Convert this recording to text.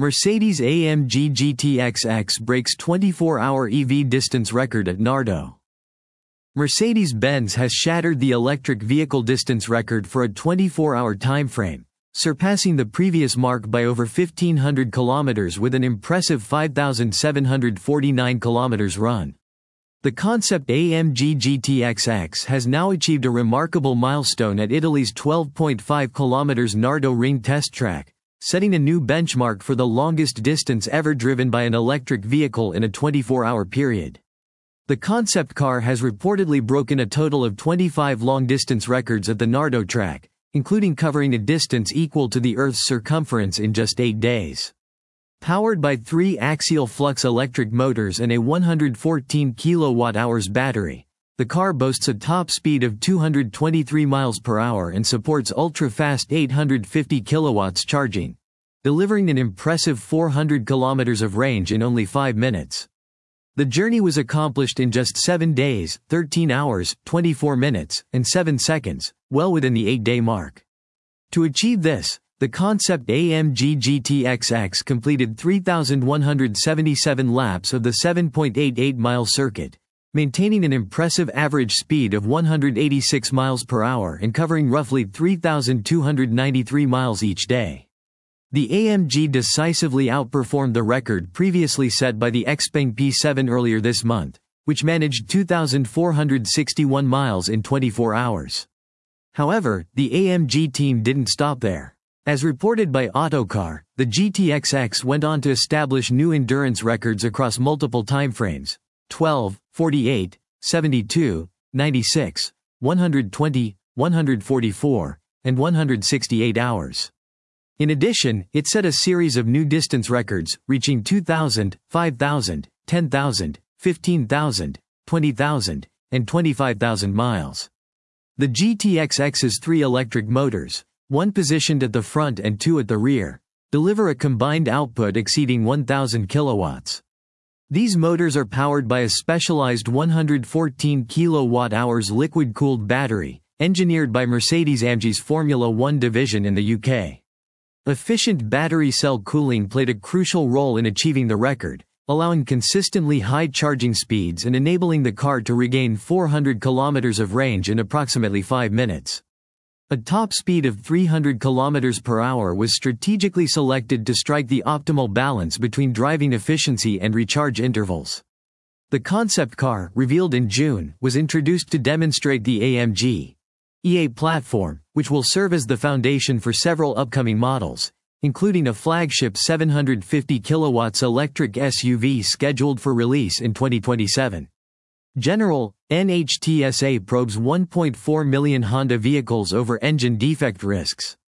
Mercedes-AMG GT-XX breaks 24-hour EV distance record at Nardo. Mercedes-Benz has shattered the electric vehicle distance record for a 24-hour timeframe, surpassing the previous mark by over 1,500 kilometers with an impressive 5,749 kilometers run. The concept AMG GT-XX has now achieved a remarkable milestone at Italy's 12.5 kilometers Nardo Ring test track, setting a new benchmark for the longest distance ever driven by an electric vehicle in a 24-hour period. The concept car has reportedly broken a total of 25 long-distance records at the Nardo track, including covering a distance equal to the Earth's circumference in just 8 days. Powered by 3 axial flux electric motors and a 114 kWh battery, the car boasts a top speed of 223 miles per hour and supports ultra-fast 850 kilowatts charging, delivering an impressive 400 kilometers of range in only 5 minutes. The journey was accomplished in just 7 days, 13 hours, 24 minutes, and 7 seconds, well within the 8-day mark. To achieve this, the concept AMG GT-XX completed 3,177 laps of the 7.88-mile circuit, maintaining an impressive average speed of 186 miles per hour and covering roughly 3,293 miles each day. The AMG decisively outperformed the record previously set by the Xpeng P7 earlier this month, which managed 2,461 miles in 24 hours. However, the AMG team didn't stop there. As reported by Autocar, the GT-XX went on to establish new endurance records across multiple timeframes: 12, 48, 72, 96, 120, 144, and 168 hours. In addition, it set a series of new distance records, reaching 2,000, 5,000, 10,000, 15,000, 20,000, and 25,000 miles. The GT-XX's 3 electric motors, 1 positioned at the front and 2 at the rear, deliver a combined output exceeding 1,000 kilowatts. These motors are powered by a specialized 114 kWh liquid-cooled battery, engineered by Mercedes-AMG's Formula One division in the UK. Efficient battery cell cooling played a crucial role in achieving the record, allowing consistently high charging speeds and enabling the car to regain 400 kilometers of range in approximately 5 minutes. A top speed of 300 km per hour was strategically selected to strike the optimal balance between driving efficiency and recharge intervals. The concept car, revealed in June, was introduced to demonstrate the AMG EA platform, which will serve as the foundation for several upcoming models, including a flagship 750 kilowatts electric SUV scheduled for release in 2027. General NHTSA probes 1.4 million Honda vehicles over engine defect risks.